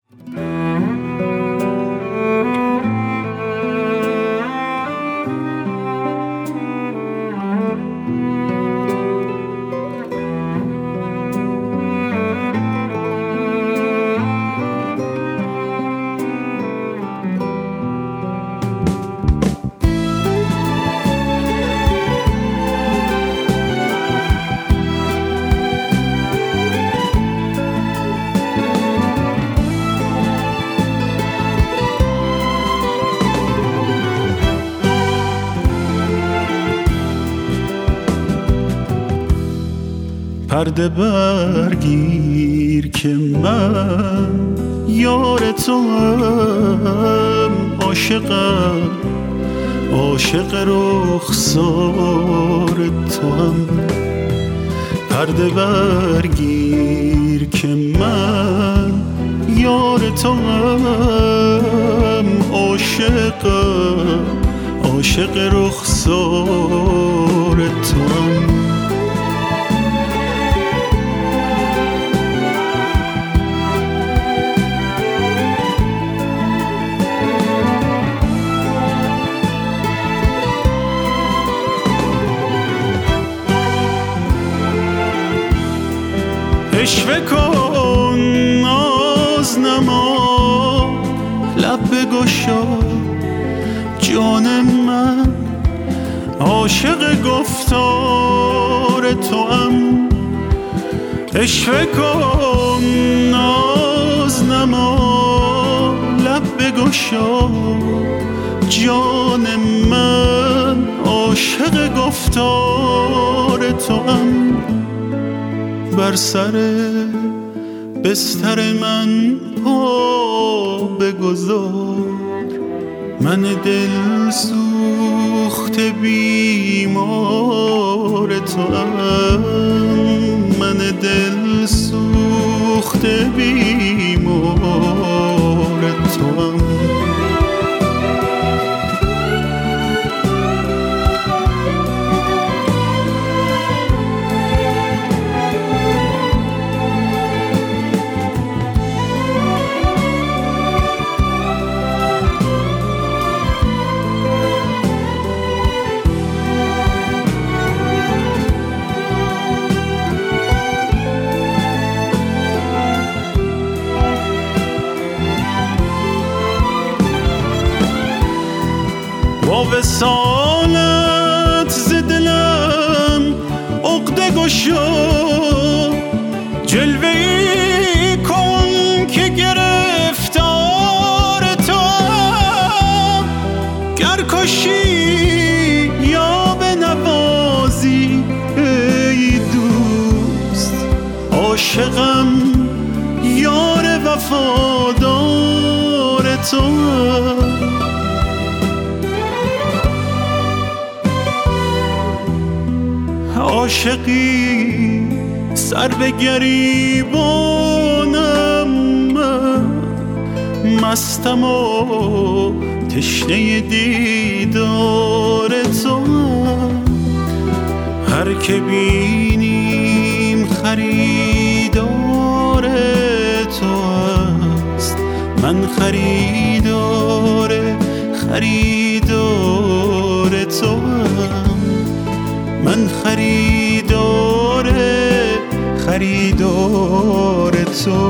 پرده برگیر که من یار توام، عاشقم، عاشق رخسار توام. پرده برگیر که من یار توام، عاشقم، عاشق رخسار توام. عشوه کن ناز نما، لب بگشا جان من، عاشق گفتار توام. عشوه کن ناز نما، لب بگشا جان من، عاشق گفتار توام. بر سر بستر من پا بگذار، من دل سوخته بیمار توام. من دل سوخته بیمار توام. با وصالت ز دلم عقده گشا، جلوه‌ای کن که گرفتار توام. گر کشی یا بنوازی ای دوست، عاشقم، یار وفادار توام. عاشقی سر به گریبانم، من مستم و تشنه دیدار توام. هر که بینیم خریدار تو است، من خریدار توام. من خریدار تو.